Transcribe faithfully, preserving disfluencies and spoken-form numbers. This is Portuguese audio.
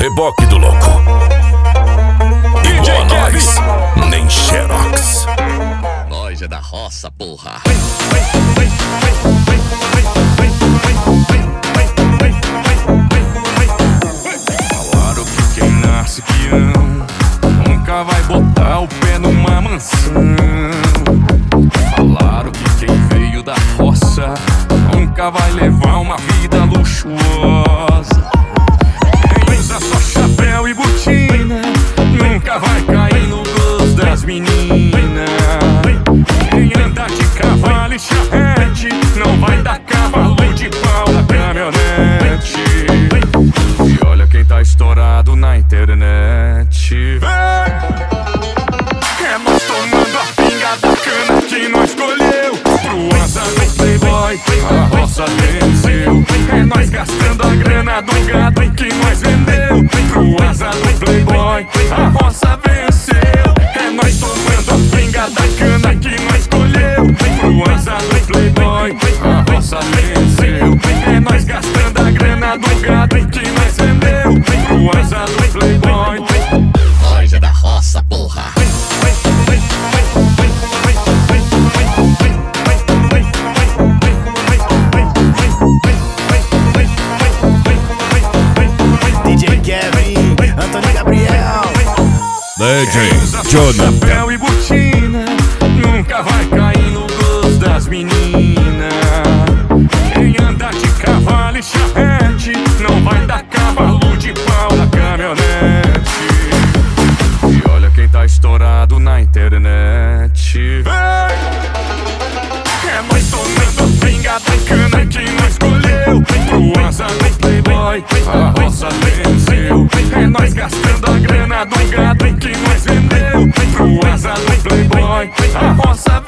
Reboque do louco. Igual a nós, nem Xerox. Nós é da roça, porra. Falaram que quem nasce peão nunca vai botar o pé numa mansão. Falaram que quem veio da roça nunca vai levar uma vida luxuosa. Quem usa só chapéu e botina nunca vai cair no gosto das meninas. Quem anda de cavalo e charrete não vai dar cavalo de pau na caminhonete. E olha quem tá estourado na internet. É nós tomando a pinga da cana que nós escolheu. Pro asa do playboy, a roça venceu. É nós gastando a grana do gado que nós vendeu. Pro asa do playboy, a roça venceu. É nós tomando a pinga da cana que nós escolheu. Pro asa do playboy, a roça venceu. É nós gastando a grana do gado que nós vendeu. Pro asa do playboy. Nós é da roça, porra. D J Kevin, Antônio Gabriel, D J Chapéu Jonathan. e botina nunca vai cair no gosto das meninas. Quem anda de cavalo e charrete não vai dar cavalo de pau na caminhonete. E olha quem tá estourado na internet. É nós tomando a pinga da cana que nós escolheu. Pro asa do playboy, a roça venceu. É nós gastando a grana do gado que nós vendeu. Pro asa do playboy, a roça